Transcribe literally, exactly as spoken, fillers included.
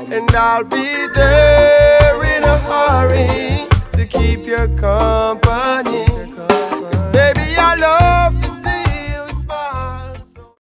and I'll be there in a hurry to keep your company.